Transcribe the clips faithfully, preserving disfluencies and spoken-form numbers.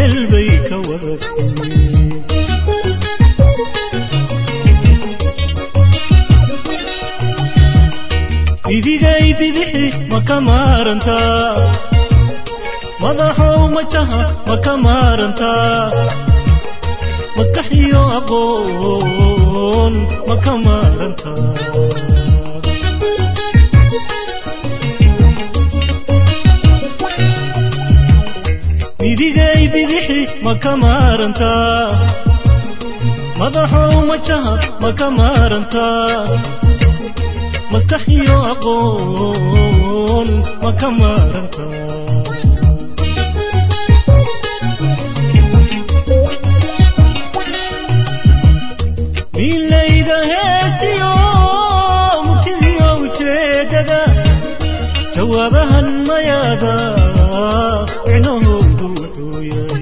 melbay ka wadatay idigay bidixi makamaranta madaxow majaha makamaranta maskaxiyo aqoon makamaranta idigay bidixi makamaranta madaxow majaha makamaranta maskaxiyo aqoon makamaranta ilayda heestiyo murtidiyo ujeedada jawaabahan mayaada inahoodu wuxuu yahay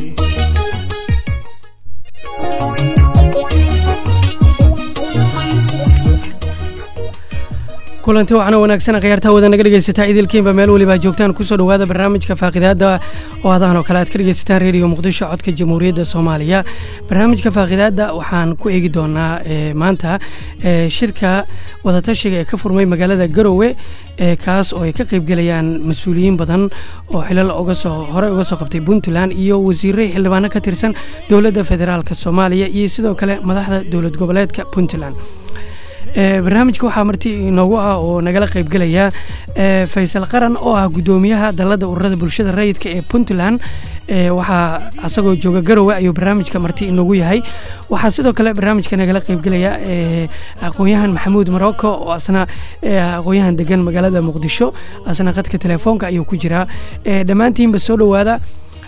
kulanti waxana wanaagsan khiyaarta wada naga dhageysataa idilkiinba meel waliba joogtaan ku soo dhawaada barnaamijka faaqidaada oo adan oo kale aad ka dhageysataan radio muqdisho codka jamhuuriyadda Soomaaliya barnaamijka faaqidaada waxaan ku eegi doonaa maanta shirka wada tashiga ee ka furmay magaalada Garowe ee kaas oo ay ka qayb galayaan mas'uuliyiin badan oo xilal uga soo hore uga soo qabtay Puntland iyo wasiirro xildhibaano ka tirsan dawladda federaalka Soomaaliya iyo sidoo kale madaxda dawlad goboleedka Puntland barnaamijka waxaa marti inoogu ah oo nagala qayb galaya Faysal Qaran oo ah gudoomiyaha dalada ururada bulshada rayidka ee Puntland waxaa asagoo jooga Garowe ayuu barnaamijka marti inoogu yahay waxaa sidoo kale barnaamijka nagala qayb galaya aqoonyahan Maxamuud Maroko oo asna aqoonyahan degan magaalada Muqdisho asna qadka telefoonka ayuu ku jiraa dhamaantiinba soo dhawaada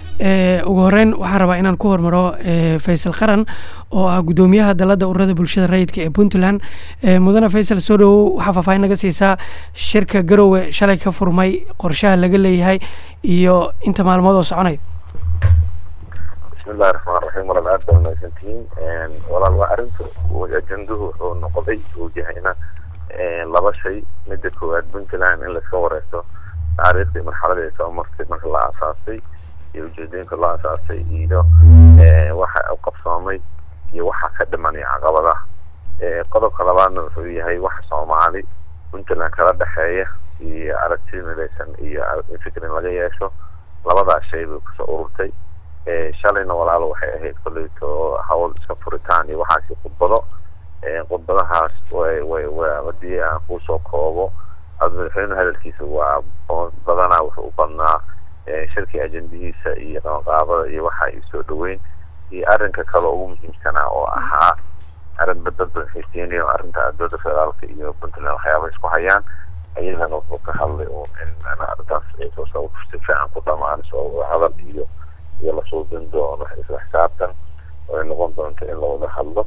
ugu horeyn waxaan rabaa inaan ku hormaro Faysal Qaran oo ah gudoomiyaha dalada ururada bulshada rayidka ee Puntland mudana Faysal soo dhaw waxa faahfaahin naga siisaa shirka Garowe shalay ka furmay qorshaha laga leeyahay iyo inta maalmood oo soconay bismillaahir rahmaanir rahiim walaal aad baan mahadsantihiin walaal waa arinta ajanduhu wuxuu noqday uu yahayna laba shay midda koowaad Puntland in la soo wareegto taariikhda marxaladda ay soo martay marka la aasaasay iyo ujeedooyinka la aasaasay iyo waxa uu qabsoomay iyo waxa ka dhimanay caqabadaha qodobka labaadna wuxuu yahay wax Soomaali Puntland kala dhaxeeya iyo aragti midaysan iyo fikrin laga yeesho labadaas shay buu ku soo ururtay shalayna walaalo waxay ahayd kulleeto hawl iska furitaan iyo waxa si khudbado khudbadahaas way way wadii aan ku soo koobo admadaxweyne hadalkiisa waa badanaa wuxuu u badnaa shirkii ajandihiisa iyo qaabada iyo waxa ay soo dhaweyn iyo arinka kale ugu muhiimsana oo ahaa arin badda xiiseynaya arinta dowladda federaalka iyo Puntland waxyaabo isku hayaan ayadana wuxuu ka hadlay oo in ana arrintaas ay soo soo fiican ku dhamaan soo hadal iyo iyo la soo dindo oo isla xisaabtan oo noqon doonto in la wada hadlo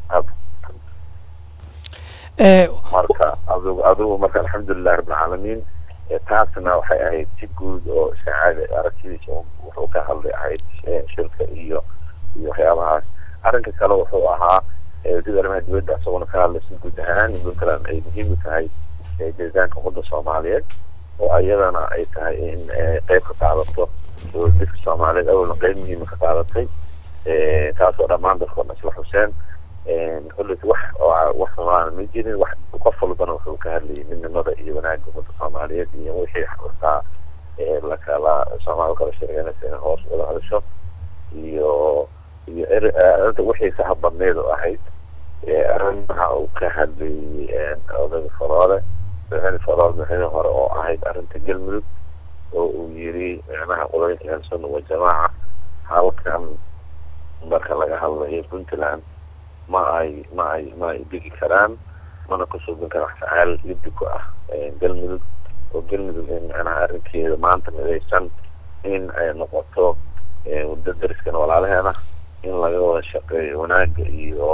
ee marka adigu adigu marka alxamdulillah rabbil caalamiin taasna waxay ahayd si guud oo saacad aragtidiisa wuxuu ka hadlay ahayd shirka iyo iyo waxyaabahaas arrinka kale wuxuu ahaa wasiirka arrimaha dibadda asagoo ka hadlay si guud ahaan in Puntland ay muhiim u tahay deegaanka ummadda Soomaaliyeed oo ayadana ay tahay in qayb ka qaadato dowladda Soomaaliyeed awalna qayb muhiim ka qaadatay taasoo dhammaan dadka isla xuseen kulli wax wax waan ma jirin wax qof walbana wuxuu ka hadlayay midnimada iyo wanaagga ummadda Soomaaliyeed iyo wixii xaqaa ee la kala Soomaaliya kala shaqeynaysa hoos wada hadasho iyo iyo arinta wixii saxaabadneed oo ahayd arinta uu ka hadlayay odayga Faraale bixin Faraale bixin hore oo ahayd arinta Galmudug oo uu yiri macnaha qolooyinka hansan oo jamaaca halkan marka laga hadlayo Puntland ma ay ma ay ma ay digi karaan mana ku soo bin karaan facaal liddi ku ah Galmudug oo Galmudug in macnaha arrinkeeda maanta midaysan in ay noqoto wadda dariska walaalaheena in laga wada shaqeeyo wanaagga iyo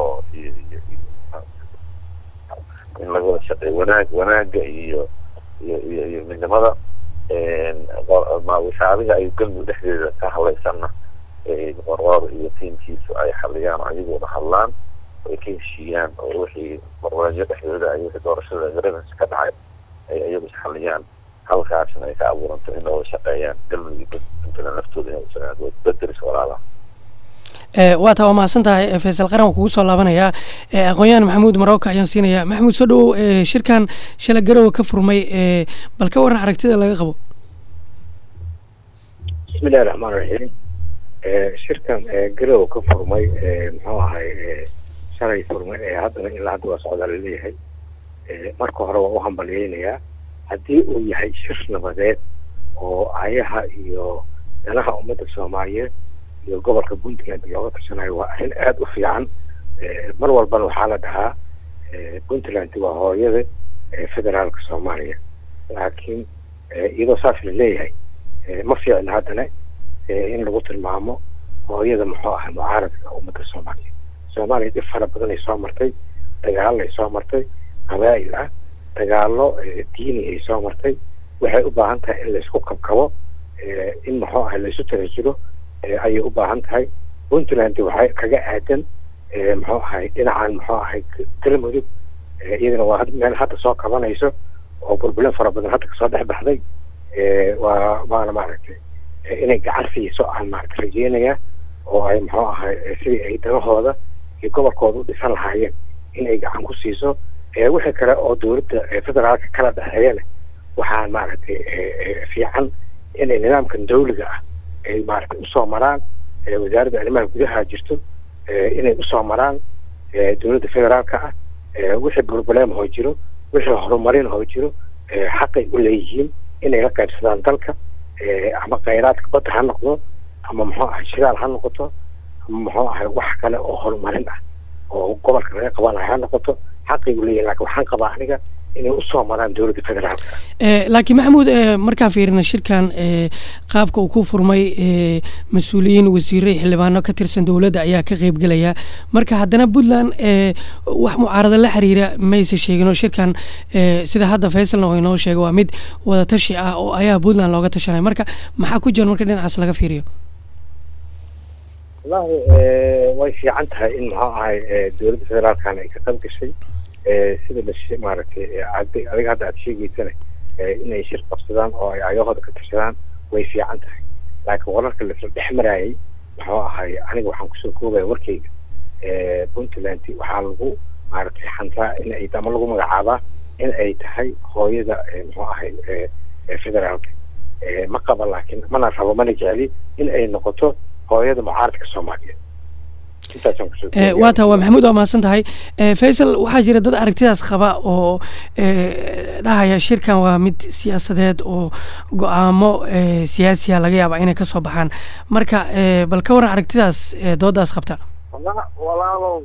in laga wada shaqeeyo wanaag wanaagga iyo iyo iyo midnimada ma wishaabiga ay Galmudug dhexdeeda ka hadlaysanna qorqor iyo tiimkiisu ay xaliyaan ayagoo wada hadlaan ay ka heshiiyaan oo wixii barnaamijyo dhexdooda ay wixii doorashada gareens ka dhacay ay ayagu xaliyaan halkaasna ay ka abuuranto in wada shaqeeyaan galmudug puntland laftooda inay isagaan beddelis walaalaha waa taa waa mahadsan tahay faysal qaran kugu soo laabanayaa aqoon-yahan maxamuud marooka ayaan siinayaa maxamuud soo dhowow shirkan shala garowe ka furmay bal ka waran aragtida laga qabo bismillahi raxmaan raxiim shirkan garowe ka furmay muxuu ahay shalay furmay ee haddana ilaa hadda waa socdaa laleeyahay marka hore waa u hambalyeynayaa haddii uu yahay shir nabadeed oo ayaha iyo danaha ummadda soomaaliyeed iyo gobolka puntland looga tashanayo waa arrin aada u fiican mar walbana waxaa la dhahaa puntland waa hooyada federaalka soomaaliya laakiin iyadoo saas la leeyahay ma fiicna haddana in lagu tilmaamo hooyada muxuu ahay mucaaradka ummadda soomaaliya soomaaliya dhib fara badan ay soo martay dagaalo ay soo martay qabaa'il ah dagaalo diini ay soo martay waxay u baahan tahay in laysku kabkabo in muxuu ahay laysu tarajiro ayay u baahan tahay puntland waxay kaga aadan muxuu ahay dhinacan muxuu ahay galmudug iyadana waa meel hadda soo kabanayso oo burburin fara badan hadda kasoo dhex baxday waa waana maaragtay inay gacan siiso aan maaragtay rajeynayaa oo ay muxuu ahay sidii ay danahooda iyo gobolkooda u dhisan lahaayeen inay gacan ku siiso wixii kale oo dowladda federaalka kala dhexeeyana waxaa maaragtay fiican inay nidaamkan dawliga ah ay maaragtay usoo maraan wasaaradda arrimaha gudaha jirto inay usoo maraan dowladda federaalka ah wixii problem hoo jiro wixii horumarin hoo jiro xaqay u leeyihiin inay la qaybsadaan dalka ama khayraadka badda ha noqdo ama muxuu ahay shidaal ha noqoto ama muxuu ahay wax kale oo horumarin ah oo gobolka laga qabanayo ha noqoto xaqay u leeyihin laakiin waxaan qabaa aniga inay usoo maraan dowladda federaalka laakiin maxamuud markaa fiirina shirkan qaabka uu ku furmay mas-uuliyiin wasiire xildhibaano ka tirsan dowladda ayaa ka qeybgelaya marka haddana puntland wax mucaarado la xiriira mayse sheegino shirkan sida hadda faysalna oo inoo sheegay waa mid wadatashi ah oo ayaa puntland looga tashanaya marka maxaa ku jira marka dhinacaas laga fiiriyo wallahi way fiican tahay in muxuu ahay dowladda federaalkana ay ka qayb gashay sida la maaragtay adiga hadda aada sheegeysana inay shir qabsadaan oo ay ayahooda ka tashadaan way fiican tahay laakiin wararka lasla dhex maraayay muxuu ahay aniga waxaan kusoo koobaya warkeyga puntland waxaa lagu maaragtay xantaa in ay ama lagu magacaabaa in ay tahay hooyada muxuu ahay federaalka ma qaba laakiin mana rabo mana jecli in ay noqoto hooyada mucaaradka soomaaliyeed waa taa waa maxamuud waa mahadsan tahay faysal waxaa jira dad aragtidaas qaba oo dhahaya shirkan waa mid siyaasadeed oo go-aamo siyaasiya laga yaaba inay kasoo baxaan marka bal ka waran aragtidaas doodaas qabta walaalow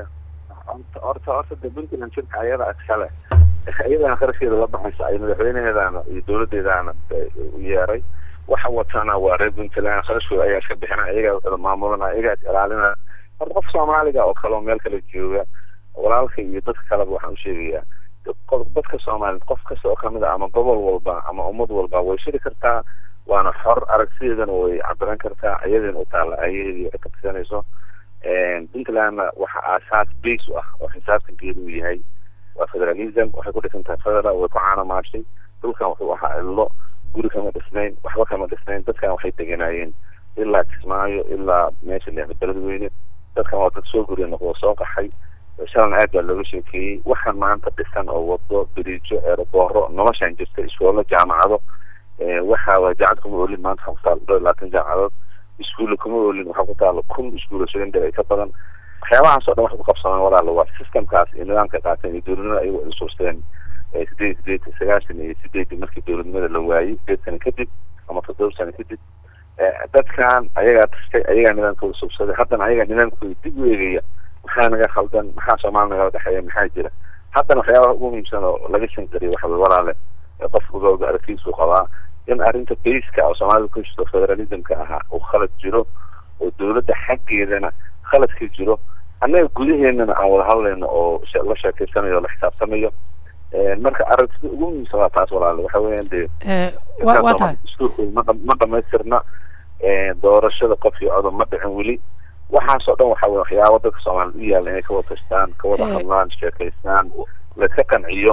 horta horta de puntland shirka ayada iskale iyadana qarasheeda la baxaysa ay madaxweynaheedaana iyo dowladeedaana u yeeray waxa watana waa reer puntland qarashooda ayaa iska bixina iyagaa maamulana iyagaa is ilaalinaya horta qof soomaaliga oo kale oo meel kale jooga walaalka iyo dadka kaleba waxaan usheegayaa dadka soomaaliyeed qof kasta oo kamid ah ama gobol walba ama ummad walba way shiri kartaa waana xor aragtideedana way cabiran kartaa iyadana u taalla ayadeedii ay ka tisanayso puntlandna waxa aasaas base u ah oo xisaabtankeedu uu yahay waa federalism waxay ku dhisan tahay federal way ku caanamaashay dhulkan wuxuu ahaa ilo guri kama dhisnayn waxba kama dhisnayn dadkan waxay deganaayeen ilaa kismaayo ilaa meesha leexda beledweyne dadkan waa dad soo guriya noqdo soo qaxay shalan aad baa looga sheekeeyey waxaan maanta dhisan oo wado biriijo eerabooro noloshaan jirta iskoolo jaamacado waxa waa jaacad kuma oolin maanta waxaa ku taala dhowr iyo labaatan jaamacadood iskuulla kuma oolin waxaa ku taala kun iskuulo secondary ay ka badan waxyaabahaas oo dhan waxay ku qabsadaan walaalo waa systemkaas iyo nidaamka qaateen iyo dowladnimada ayagu ay suursteen sideed sideed sagaashan iyo sideedii markii dowladnimada la waayey sideed sano kadib ama toddoba sano kadib dadkan ayagaa tastay ayagaa nidaamkooda subsaday haddana ayagaa nidaamkooda dib u eegaya maxaa naga khaldan maxaa soomaali nagala dhexeeya maxaa jira haddana waxyaabaha ugu muhiimsan oo laga shankariyo waxa wey walaale qof ogooga aragtiisuu qabaa in arrinta baiska oo soomaalida ku jirto federalismka ahaa uu khalad jiro oo dowladda xaggeedana khalad ka jiro annaga gudaheenana aan wada hadlayno oo la sheekeysanayo o la xisaabtamayo marka aragtida ugu muhiimsan waa taas walaale waxa weeyaan dee waa tahay dastuurkooda ma dhamaystirna doorashada qof iyo codon ma dhicin weli waxaasoo dhan waxa wey waxyaaba dadka soomaaliyed u yaalla inay ka wada tashtaan ka wada hadlaan sheekaystaan laiska qanciyo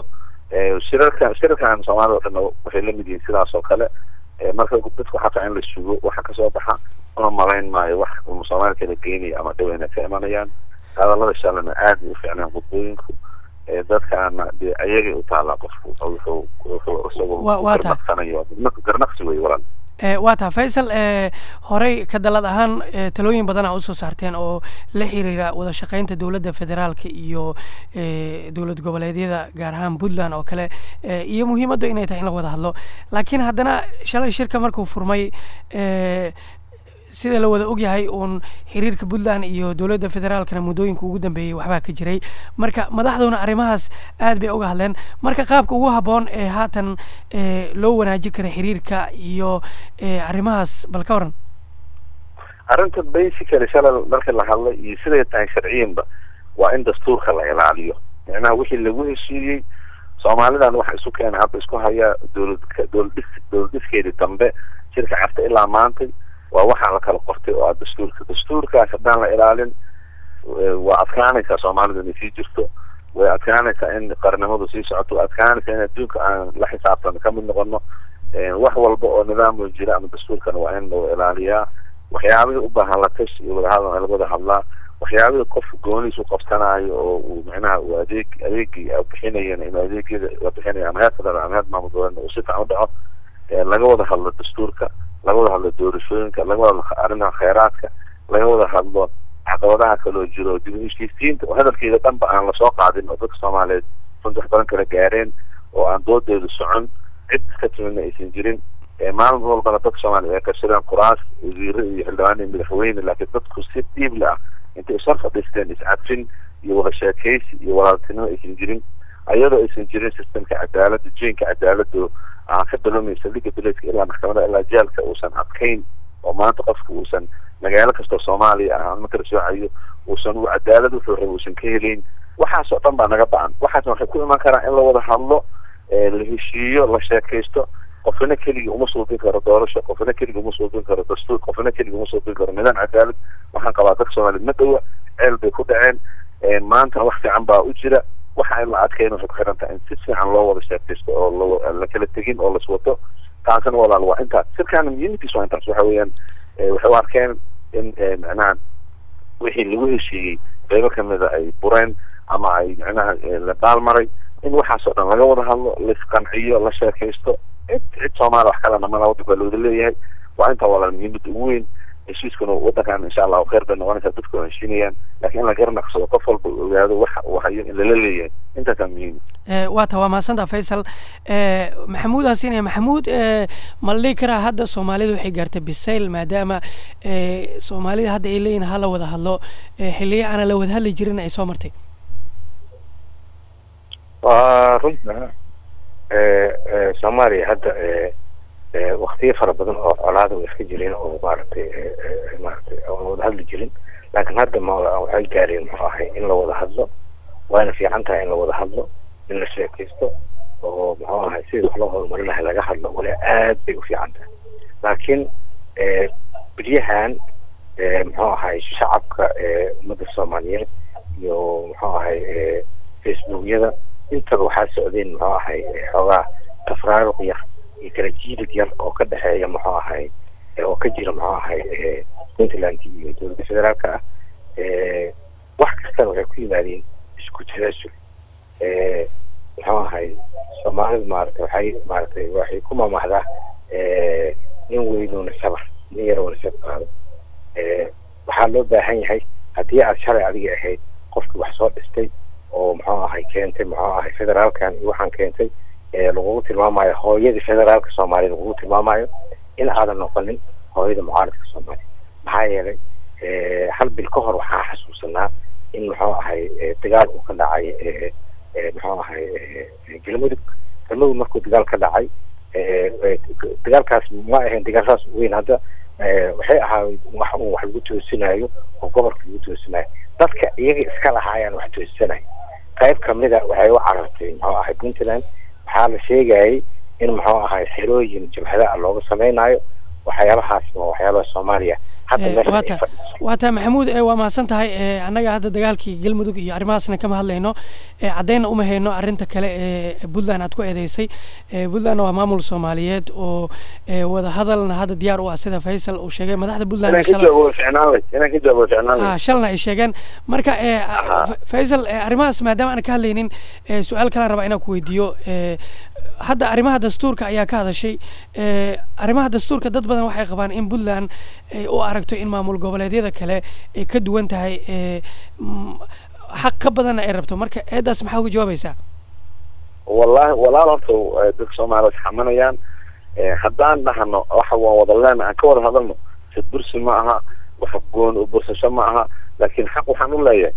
shirarkan shirarkan soomaalida oo dhan waxay la mid yihiin sidaas oo kale marka dadku xataa in la sugo waxa kasoo baxa una malayn maayo wax soomaalida kala geynaya ama dhaweyna ka imanayaan hadallada shalana aad u fiicnaan khudbooyinku dadkaana dee ayagay u taalaa qofku wuxuu wuxuu isagoo garnaqsi wey walan waa taa faysal horey ka dalad ahaan talooyin badan aa usoo saarteen oo la xiriira wada shaqeynta dowladda federaalka iyo dowlad goboleedyada gaar ahaan puntland oo kale iyo muhiimaddu inay tahay in la wada hadlo laakiin haddana shalay shirka markuu furmay sida la wada ogyahay uun xiriirka puntland iyo dowladda federaalkana muddooyinka ugu dambeeyey waxbaa ka jiray marka madaxduna arrimahaas aad bay uga hadleen marka qaabka ugu habboon ee haatan loo wanaajin kara xiriirka iyo arrimahaas bal ka waran arrinta basically shalay marka la hadlay iyo siday tahay sharciyanba waa in dastuurka la ilaaliyo macnaha wixii lagu heshiiyey soomaalidan waxa isu keena hadda isku haya dowlad dowlad dhis dowlad dhiskeedii dambe shirka carta ilaa maantay waa waxaa la kala qortay oo dastuurka dastuurkaas haddaan la ilaalin waa adkaanaysaa soomaalida inay sii jirto way adkaanaysaa in qarnimadu sii socoto way adkaanaysaa in adduunka aan la xisaabtan kamid noqono wax walba oo nidaam oo jira ama dastuurkana waa in loo ilaaliyaa waxyaabihii u baahan la tash iyo wadahadal in laga wada hadlaa waxyaabihii qof gooniis u qabsanaayo oo uu macnaha uu adeeg adeegii bixinayana inuu adeegyada la bixinayo ama heer federaal ama heer maamul goboleedna uu si fiican u dhaco laga wada hadlo dastuurka laga wada hadlo doorashooyinka laga wada hadlo arrimaha kheyraadka laga wada hadlo caqabadaha kaloo jiro dib u heshiisiinta oo hadalkeeda dhanba aan lasoo qaadin oo dadka soomaaliyeed runti wax badan kala gaareen oo aan doodeedu socon cid iska timidna aysan jirin maalin walbana dadka soomaaliya ay karsadaan kuraas wasiiro iyo xildhibaan iyo madaxweyne laakiin dadku si dhiib la ah intay isar fadhiisteen iscadfin iyo wada sheekaysi iyo walaaltinimo aysan jirin ayadoo aysan jirin sistemka cadaaladda jeenka cadaaladdu aan ka dalomaysa liga bileedka ilaa maxkamada ilaa jeelka uusan adkayn oo maanta qofku uusan magaalo kastoo soomaaliya ah ama kala soocayo uusan u cadaalad wuxuu rabay uusan ka helayn waxaas oo dhan baa naga ba-an waxaasna waxay ku iman karaan in la wada hadlo la heshiiyo la sheekaysto qofna keligii uma suubin karo doorasho qofna keligii uma suubin karo dastuur qofna keligii uma suubin karo nidaam cadaalad waxaan qabaa dadka soomaaliyeed ma dhowa ceel bay ku dhaceen maantana wax fiican baa u jira waxa in la adkeyn waxay ku xiran tahay in si fiican loo wada sheekaysto oo la kala tegin oo las wato taasina walaal waa intaas sirkaana muhiimkiis waa intaas waxa weeyaan waxay u arkeen in macnaha wixii lagu heshiiyey qaybo kamida ay bureen ama ay macnaha la baalmaray in waxaas oo dhan laga wada hadlo laisqanciyo la sheekaysto cid cid soomaaliya wax kalena mana wadanka waa looda leeyahay waa intaa walaal muhiimada ugu weyn heshiiskuna wadankan insha allahu khayr bay noqonaysaa dadku waa heshiinayaan laakiin in la garnaqsado qof walba uu ogaado waxa uu hayo in lala leeyahay intaasaa muhiim waa ta waa mahadsantaa faysal maxamuud hasin maxamuud ma la dhihi karaa hadda soomaalida waxay gaartay bisayl maadaama soomaalida hadda ay leeyihin hala wada hadlo xiliyo aana la wada hadli jirin ay soo martay waa runta soomaaliya hadda waktiyo fara badan oo colaada way iska jireen oo maaragtay maaragtay aan wada hadli jirin laakiin hadda ma waxay gaareen muxuu ahay in la wada hadlo waana fiican tahay in la wada hadlo in la sheekaysto oo muxuu ahay sidii wax loo horumarin lahay laga hadlo wala aad bay u fiican tahay laakiin beryahan muxuu ahay shacabka ummadda soomaaliyeed iyo muxuu ahay facebookyada intaba waxaa socdeen muxuu ahay xoogaa tafraaruq yar iyo kala jiilig yar oo ka dhexeeya muxuu ahay oo ka jira muxuu ahay puntland iyo dowladda federaalka ah wax kastana waxay ku yimaadeen isku tanaasul muxuu ahay soomaalida maaragtay waxay maaragtay waxay ku mamahdaa nin weynuuna sabar nin yaroona sab qaado waxaa loo baahan yahay haddii aad shalay adiga ahayd qofkii wax soo dhistay oo muxuu ahay keentay muxuu ahay federaalkan iyo waxaan keentay lagugu tilmaamayo hooyadii federaalka soomaaliya lagugu tilmaamayo in aadan noqonin hooyada mucaaradka soomaaliya maxaa yeelay hal bil ka hor waxaa xasuusanaa in muxuu ahay dagaal uu ka dhacay muxuu ahay galmudug galmudug markuu dagaal ka dhacay dagaalkaas ma ahayn dagaalkaas weyn hadda waxay ahaa wax uu wax lagu toosinayo oo gobolka lagu toosinayo dadka iyaga iska lahaayaan wax toosinayo qayb kamida waxay u carartay muxuu ahay puntland waxaa la sheegayay in muxuu ahay xerooyin jabhada looga samaynayo waxyaabahaas waa waxyaabaha soomaaliya waata waata maxamuud waa mahadsan tahay annaga hadda dagaalkii galmudug iyo arrimahaasna kama hadlayno caddayna uma hayno arrinta kale ee puntland aad ku eedeysay puntland waa maamul soomaaliyeed oo wada hadalna hadda diyaar u ah sida faysal uu sheegay madaxda puntland shalna ay sheegeen marka faysal arrimahaas maadaama aan ka hadlaynin su-aal kalaan rabaa inaan ku weydiiyo hadda arrimaha dastuurka ayaa ka hadashay arrimaha dastuurka dad badan waxay qabaan in puntland u aragto in maamul goboleedyada kale ay ka duwan tahay xaq ka badanna ay rabto marka eedaas maxaa uga jawaabaysaa wallahi walaal horta dadka soomaaliya xamanayaan haddaan dhahno waxa waan wada leen aan ka wada hadalno sadbursi ma aha wax goon u bursasho ma aha laakiin xaq waxaan u leeyahay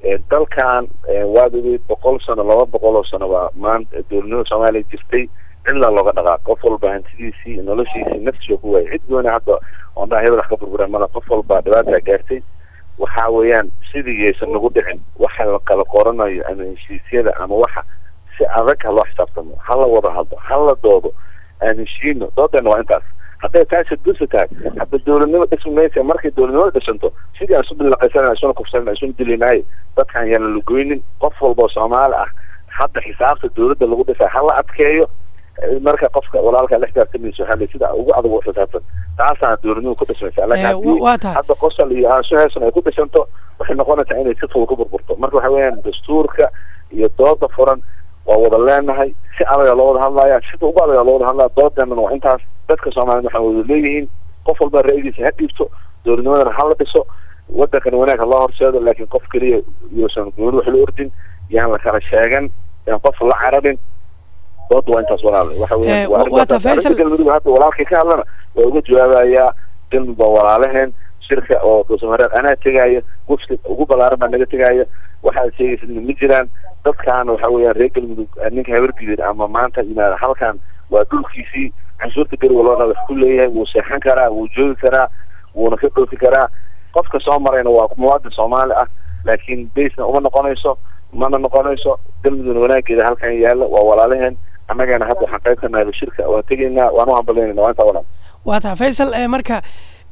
dalkan waad ogeyd boqol sano laba boqol oo sano waa maanta dowladnimada soomaaliya jirtay cidla looga dhaqaaq qof walba hantidiisii noloshiisii naftiisa ku waayay cid gooni hadda oon dhaha hebel wax ka burburan mala qof walba dhibaata gaartay waxa weeyaan sidigeesa nagu dhicin waxa la kala qoranayo ama heshiisyada ama waxa si adag ha loo xisaabtamo ha la wada hadlo ha la doodo aan heshiino doodana waa intaas hadday taasi dusa tahay hadda dowladnimo dhismaysa markay dowladnimada dhisanto sidii aan isu bilaqaysanay isuna kufsanay isuna dilinay dadkan yaan la goynin qof walba Soomaali ah hadda xisaabta dowladda lagu dhisay ha la adkeeyo marka qofka walaalka la xisaabtamiiso hal sida ugu adag u xisaabtan taasaan dowladnimada ku dhismaysa laakiin hadda qosol iyo aashahaasna ay ku dhisanto waxay noqonaysaa inay si fudud ku burburto marka waxa weeyaan dastuurka iyo dooda furan waa wada leenahay si adag loo wada hadlayaa sida ugu adag loo wada hadlaa doodana waa intaas dadka Soomaaliyeed waxay wada leeyihiin qof walba ra'yigiisa ha dhiibto dowladnimada ha la dhiso wadankan wanaag loo horseedo laakiin qof kaliya yuusan gool wax la ordin yaan la kala sheegan yaan qof la carabin dood waa intaas walaal waxa weeyaan waa tafaasil galmudug hadda walaalkii ka hadlana waa uga jawaabayaa galmudug walaalaheen shirka oo Soomaaliyeed ana tagayo qofka ugu balaaran naga tagayo waxa sheegaysan ma jiraan dadkan waxa weeyaan reer galmudug ninka habarkiisa ama maanta inaad halkan waa dhulkiisii cashuurta gari walba wax ku leeyahay wuu seexan karaa wuu joogi karaa wuuna ka dhoofi karaa qofka soo marayna waa muwaadin Soomaali ah laakiin beesna uma noqonayso mana noqonayso galmudug wanaageeda halkan yaala waa walaalaheen annagana hadda waxaan qayb ka nahay shirka waa tagaynaa waan u hambalyeynaa waa inta walaal waa taa Faysal marka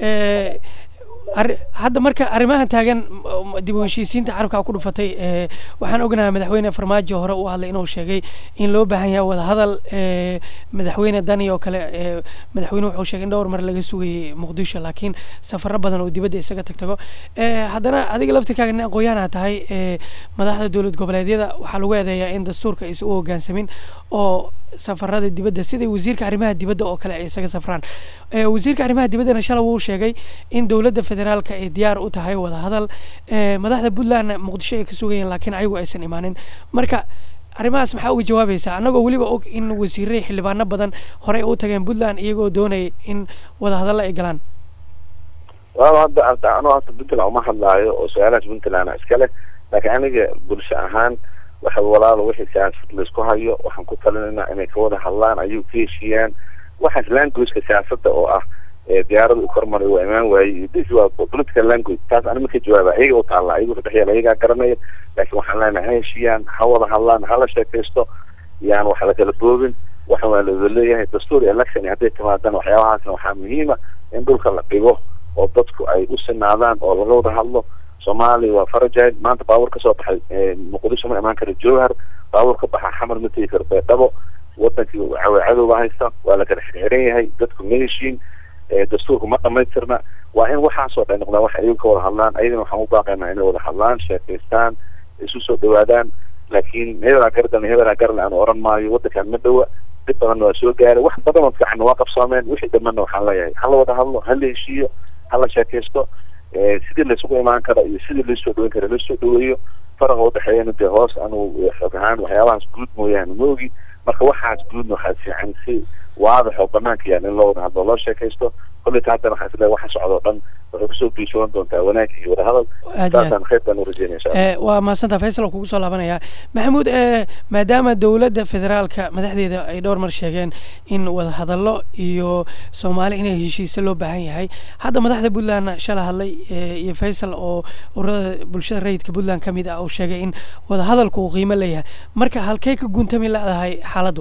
ee hadda marka arrimahan taagan dib u heshiisiinta carabka ku dhufatay waxaan ognahay madaxweyne farmaajo hore uu hadlay inuu sheegay in loo baahan yahay wada hadal madaxweyne dani oo kale madaxweynuhu wuxuu sheegay in dhowr mar laga sugayay muqdisho laakiin safarro badan oo dibadda isaga tagtago haddana adiga laftirkaaga nin aqoon-yahan aad tahay madaxda dowlad goboleedyada waxaa lagu eedeeyaa in dastuurka aysan u hoggaansamin oo safarada dibadda sida wasiirka arrimaha dibadda oo kale ay isaga safraan wasiirka arrimaha dibaddana shalay wuu sheegay in dowladda federaalka ay diyaar u tahay wada hadal madaxda Puntland muqdisho ay ka sugayeen laakiin ayagu aysan imaanin marka arrimahaas maxaa uga jawaabaysaa anagoo waliba og in wasiirrada xildhibaano badan hore u tageen Puntland iyagoo doonay in wada hadal ay galaan waa hadda anu hadda Puntland uma hadlaayo oo su'aalaha Puntland iska leh laakiin aniga bulsho ahaan waxa walaalo wixii siyaasad la isku hayo waxaan ku talinaynaa inay ka wada hadlaan ayuu ka heshiiyaan waxa language-ka siyaasadda oo ah diyaaradu u kormaray waa imaan waayay this waa political language taas anima ka jawaaba ayaga u taala ayaga u dhaxyay ayaga garanay laakiin waxaan leenahay heshiiyaan ha wada hadlaan hala sheekaysto yaan waxa la kala boobin waxa waa la leeyahay dastuur election hadday timaadaan waxyaabahaasna waxaa muhiim ah in dhulka la dhigo oo dadku ay u sinaadaan oo laga wada hadlo Soomaaliya waa farajay maanta baawar ka soo baxay muqdisho ma imaan karo jowhar baawar ka baxa xamar ma tegi karo beedabo wadankii cadow haysta waa la kala xiran yahay dadku meeshiin dastuurku ma dhamaystirna waa in waxaas oo dhan noqdaan wax ay ka wada hadlaan ayadana waxaan u baaqaynaa inay wada hadlaan sheekaystaan isu soo dhawaadaan laakiin hebela gardan hebela garlan aan oran maayo wadankan ma dhawa dib badan waa soo gaaray wax badan oo fiican waa qabsoomeen wixii dhammaan waxaan leeyahay hal wada hadlo hal heshiiyo hal sheekaysto sidii la isugu imaan karo iyo sidii la soo dhaweyn karo la soo dhaweeyo farqa u dhaxeeyana dee hoos anu xog ahaan waxyaabahaas guud mooyaane moogi marka waxaas guudna waxaa fiican si waadax oo banaanka yaal in loo wada hadlo loo sheekaysto kulli haddana waxaa isleeyahay waxa socdo dhan wuxuu kusoo biishoon doontaa wanaag iyo wada hadal taasaan khayr baan u rajeynaya waa maasanta Faysal kugu soo laabanaya Maxamuud maadaama dowladda federaalka madaxdeeda ay dhowr mar sheegeen in wada hadallo iyo Soomaali inay heshiis loo baahan yahay hadda madaxda Puntland shalay hadlay iyo Faysal oo ururada bulshada rayidka Puntland kamid ah oo sheegay in wada hadalku uu qiimo leeyahay marka halkay ka guntami laadahay xaaladdu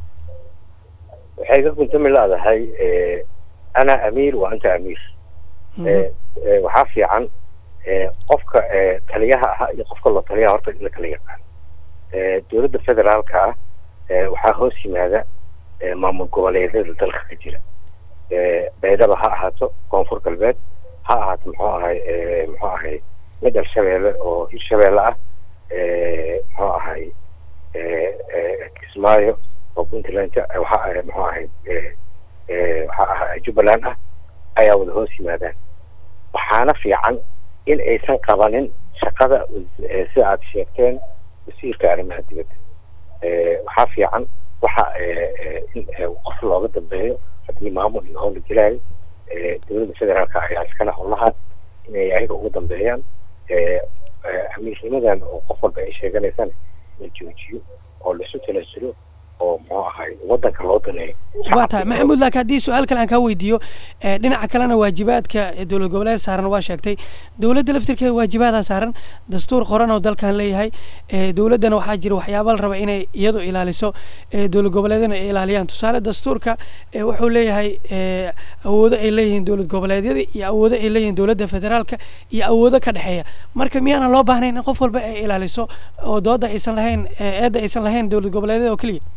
waxay ka guntami laadahay ana amiir wa anta amiir waxaa fiican qofka taliyaha ahaa iyo qofka loo taliyaha horta in la kala yaqaan. dowladda federaalka ah waxaa hoos yimaada maamul goboleedyada dalka ka jira, beydaba ha ahaato koonfur galbeed, ha ahaato muxuu ahay muxuu ahay mid Hirshabeelle oo Hirshabeelle ah, muxuu ahay Kismaayo oo Puntland waxa ahay muxuu ahay waxa ahay Jubbaland ah ayaa wada hoos yimaadaan. waxaana fiican in aysan qabanin shaqada si aad sheegteen wasiirka arrimaha dibadda. waxaa fiican waxa in qof looga dambeeyo haddii maamul iyo howl la gelaayo dowladda federaalka ayaa iskana howlahaas inay ayaga ugu dambeeyaan. amiirnimadan oo qof walba ay sheeganaysana la joojiyo oo laisu talaasulo oo muxuu ahay wadanka loo daneeyo. waa tahay maxamuud, laakiin haddii su-aal kale aan kaa weydiiyo, dhinaca kalena waajibaadka dowlad goboleed saaran waa sheegtay, dowladda laftirkeeda waajibaadaa saaran, dastuur qoran oo dalkan leeyahay, dowladdana waxaa jira waxyaaba la raba inay iyadu ilaaliso, dowlad goboleedyana ay ilaaliyaan. tusaale dastuurka wuxuu leeyahay awoodo ay leeyihiin dowlad goboleedyada iyo awoodo ay leeyihiin dowladda federaalka iyo awoodo ka dhexeeya. marka miyaana loo baahnayn in qof walba ay ilaaliso oo dooda aysan lahayn eedda aysan lahayn dowlad goboleedyada oo keliya?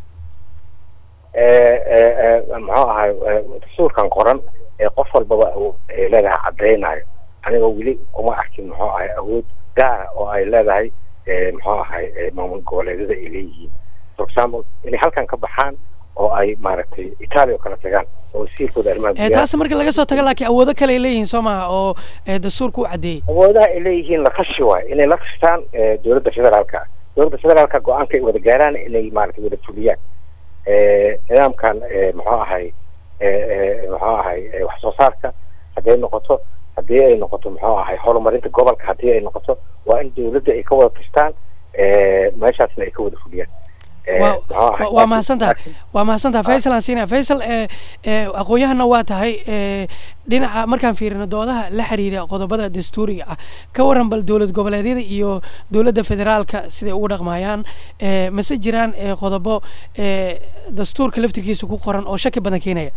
muxuu ahay dastuurkan qoran ee qof walbaba awood ay leedahay caddeynayo. aniga weli kuma arkin muxuu ahay awood gaara oo ay leedahay muxuu ahay maamul goboleedyada ay leeyihiin. for example inay halkan ka baxaan oo ay maaragtay Italia oo kala tagaan oo wasiirkooda arrimaha gudaha taas marka laga soo tago, laakiin awoodo kale ay leeyihiin soo maaha oo dastuurku u caddeeyey. awoodaha ay leeyihiin la qashi waayo inay la qashtaan dowladda federaalka. dowladda federaalka go-aanka ay wada gaaraan inay maaragtay wada fuliyaan. nidaamkan muxuu ahay muxuu ahay wax soo saarka haddii ay noqoto haddii ay noqoto muxuu ahay horumarinta gobolka haddii ay noqoto waa in dowladda ay ka wada tashtaan meeshaasna ay ka wada fuliyaan. waa mahadsantaha waa mahadsantaha faysal aan siinaya. faysal aqoon-yahana waa tahay, dhinaca markaan fiirino doodaha la xiriira qodobada dastuuriga ah, ka waran bal dowlad goboleedyada iyo dowladda federaalka siday ugu dhaqmayaan, mase jiraan qodobo dastuurka laftirkiisa ku qoran oo shaki badan keenaya?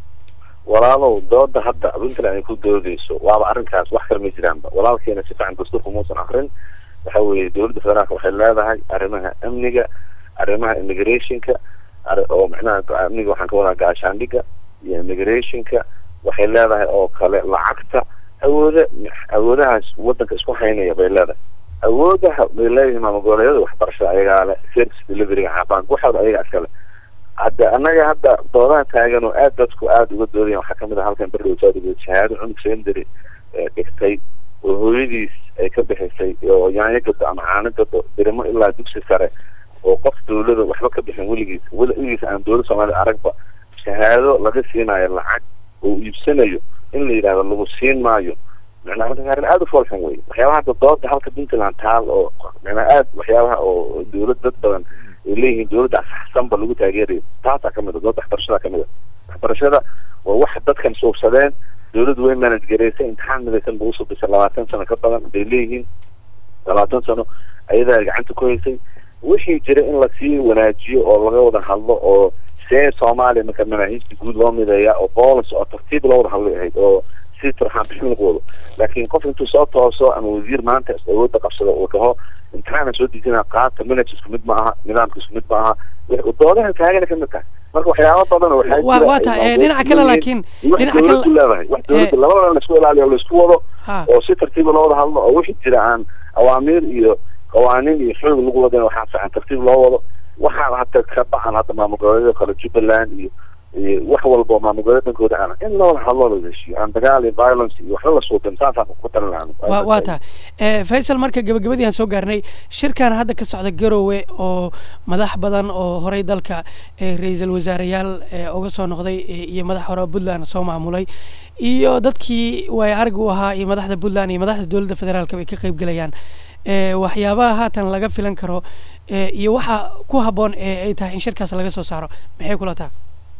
walaalow dooda hadda Puntland ay ku doodayso waaba arrinkaas wax kale ma jiraanba. walaalkeena si fiican dastuurka muusan akrin. waxa weeye dowladda federaalka waxay leedahay arrimaha amniga, arrimaha immigrationka oo macnaha amniga waxaan ka wadaa gaashaandhiga iyo immigrationka. waxay leedahay oo kale lacagta, awooda awoodahaas wadanka isku haynaya bay leedahay. awoodaha bay leeyihiin maamul goboleedyada waxbarashada ayagaa le, service deliveryga xabaanka waxaaba ayaga iskale. hadda annaga hadda doodaha taagan oo aad dadku aada uga doodayaan waxaa kamid ah halkan beri wasaadiga shahaado cunug secondary dhigtay oo hooyadiis ay ka bixisay oo yaanyo gado ama caano gado dirimo ilaa dugsi sare oo qof dowlada waxba ka bixin weligiis weligiis aan dowlad Soomaaliya aragba shahaado laga siinayo lacag oo iibsanayo in la yiraahdo lagu siin maayo. macnaha arrin aad u foolxun wey. waxyaabaha hadda dooda halka Puntland taal oo macnaha aad waxyaabaha oo dowlad dad badan ay leeyihiin dowladda saxsanba lagu taageerayo taasaa kamid ah. dooda waxbarashada kamid ah. waxbarashada waa wax dadkan suubsadeen, dowladdu way manage gareysay, imtixaan midaysan buu usoo bisay labaatan sano ka badan bay leeyihiin. labaatan sano ayadaa gacanta ku haysay. wixii jira in lasii wanaajiyo oo laga wada hadlo oo see Soomaaliya marka manaahiijta guud loo mideeya oo boolis oo tartiib loo wada hadlay ahayd oo si turxaan bixin lagu wado. laakiin qof intuu soo tooso ama wasiir maanta awoodda qabsado uu dhaho imtixaana soo dejinaa qaata, manhaj isku mid ma aha, nidaamka isku mid ma aha, doodaha taagana ka mid tahay. marka waxyaaba badan waxaa jira waa tahay dhinaca kale, laakiin dhinaca kale leedahay wax dowladda labadaba la isku ilaaliyo la isku wado oo si tartiib loo wada hadlo oo wixii jira aan awaamiir iyo qawaaniin iyo xoog lagu wadana waxaa fiican tartiib loo wado. waxaa hadda ka baxan hadda maamul goboleedyada kale Jubbaland iyo wax walba maamul goboleedyadooda aan in loo hadlo la heshiiyo aan dagaal iyo violence iyo wax la soo dantaan ku talaan. waa waa tahay Faysal, marka gabagabadii aan soo gaarnay shirkan hadda ka socda Garowe oo madax badan oo horay dalka ra'iisul wasaareyaal uga soo noqday iyo madax hore Puntland soo maamulay iyo dadkii way arag u ahaa iyo madaxda Puntland iyo madaxda dowladda federaalka ay ka qayb galayaan. waxyaabaha haatan laga filan karo iyo waxa ku haboon ay tahay in shirkaas laga soo saaro maxay kula tahay?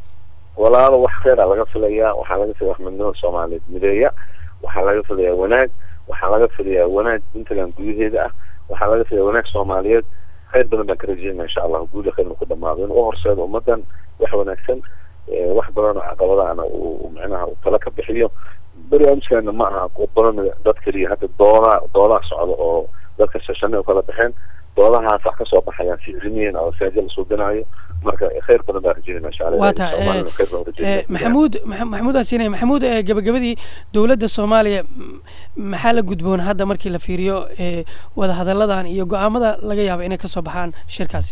walaalo wax khayr laga filayaa. waxaa laga filayaa wax midnimo Soomaaliyeed mideeya. waxaa laga filayaa wanaag. waxaa laga filayaa wanaag Puntland gudaheeda ah. waxaa laga filayaa wanaag Soomaaliyeed. khayr badan baan ka rajeynaa insha Allah guud khayr ku dhamaado in uu horseedo ummadan wax wanaagsan, wax badan oo caqabadaana uu macnaha uu tala ka bixiyo. barnaamijkeena ma aha qodobo dad kaliya hadda dooda dooda socdo oo dadka shashana kala baxeen doodahaas wax ka soo baxayaan si cilmiyan oo saajil soo danayo marka khayr badan baa rajayna insha Allah waata maxamuud maxamuud asiinay maxamuud gabagabadii dawladda Soomaaliya maxaa la gudboon hadda markii la fiiriyo wada hadaladan iyo go'aamada laga yaabo inay ka soo baxaan shirkaasi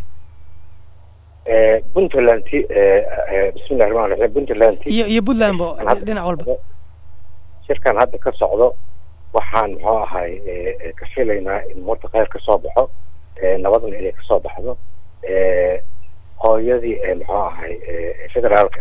ee Puntland ee bismillaahir rahmaanir rahiim Puntland iyo iyo Puntland dhinac walba shirkan hadda ka socdo waxaan muxuu ahay ka filaynaa in marka khayr ka soo baxo nabadna inay ka soo baxdo ee hooyadii muxuu ahay federaalka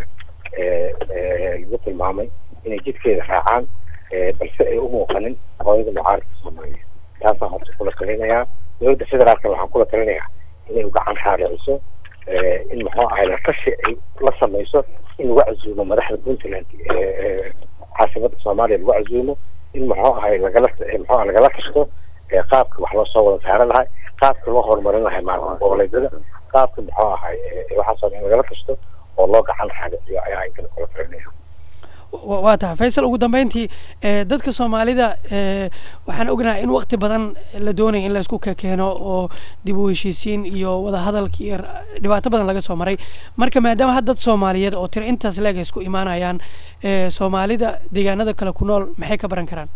ee lagu tilmaamay inay jidkeeda raacaan balse ay u muuqanin hooyada mucaaradka Soomaaliya taasaan horta kula talinayaa dowladda federaalka waxaan kula talinayaa inay u gacan saarayso in muxuu ahay la tashi la samayso in lagu casuumo madaxda Puntland ee caasimada Soomaaliya lagu casuumo in muxuu ahay lagala muxuu lagala tashto qaabka wax loo soo wada saaran lahay qaabka loo horumarin lahay maamulka goboleedyada qaabka muxuu ahay waxa soo lagala tashto oo loo gacan saaro ayaa ay kala kala fiirinayaa waa tahay Faysal ugu dambeyntii dadka Soomaalida waxaan ognahay in waqti badan la doonayo in la isku keeno oo dib u heshiisiin iyo wada hadalka iyo dhibaato badan laga soo maray marka maadaama hadda dad Soomaaliyeed oo tir intaas leeg isku imaanayaan Soomaalida deegaanada kale ku nool maxay ka baran karaan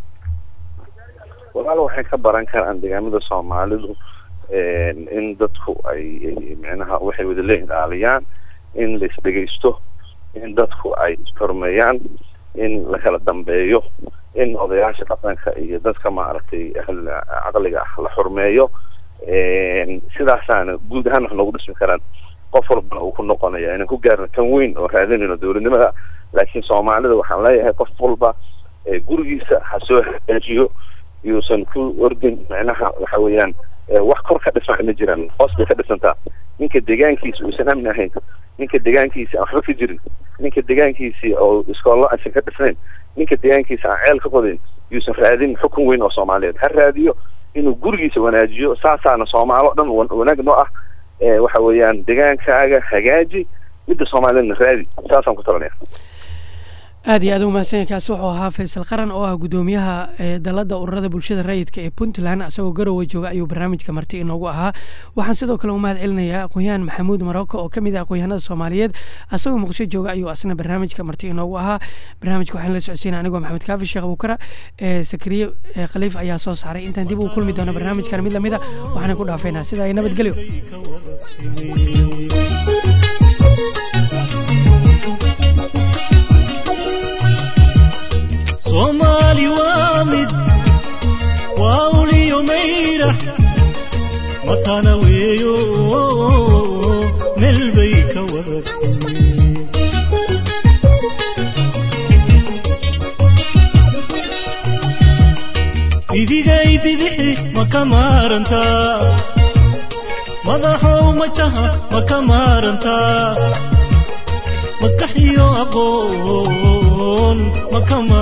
walaal waxay ka baran karaan deegaanada Soomaalidu in dadku ay macnaha waxay wada leeyihiin in la isdhageysto in dadku ay istormeeyaan in la kala dambeeyo in odayaasha dhaqanka iyo dadka maaragtay aqliga la xurmeeyo ee sidaasana guud ahaan wax lagu dhismi karaan qof walba uu ku noqonayaa inaan ku gaarno tan weyn oo raadinayno dawladnimada laakiin Soomaalida waxaan leeyahay qof walba ee gurigiisa ha soo hagaajiyo yuusan ku ordin macnaha waxa weeyaan wax kor ka dhisan ma jiraan hoos bay ka dhisantaa ninka deegaankiisa uu sanam ahayn ninka deegaankiisa waxba ka jirin ninka deegaankiisa oo iskoolo aan ka dhisnayn ninka deegaankiisa aan ceel ka qodin yuusan raadin xukun weyn oo Soomaaliyeed ha raadiyo inuu gurigiisa wanaajiyo saasaana Soomaalo dhan wanaagno ah ee waxa weeyaan deegaankaaga hagaaji midda Soomaaliyeedna raadi saasaan ku talanayaa aad iyo aad u mahadsan kaasi wuxuu ahaa Faysal Qaran oo ah gudoomiyaha dalada ururada bulshada rayidka ee Puntland asagoo garowe jooga ayuu barnaamijka marti inoogu ahaa waxaan sidoo kale u mahad celinayaa aqoonyahan Maxamuud Maroko oo kamid ah aqoonyahanada Soomaaliyeed asagoo Muqdisho jooga ayuu asna barnaamijka marti inoogu ahaa barnaamijka waxaan la socodsiinaa anigoo Maxamed Kaafi Sheekh Abukara ee Sakriye Khaliif ayaa soo saaray intaan dib u kulmi doono barnaamijkan mid lamid ah waxaan ku dhaafeynaa sida ay nabad geliyo Somali wamid wauli umeira matana weyo melbayka wadat idigay bidixi makamaranta madaxow majaha makamaranta maskaxiyo aqoon makama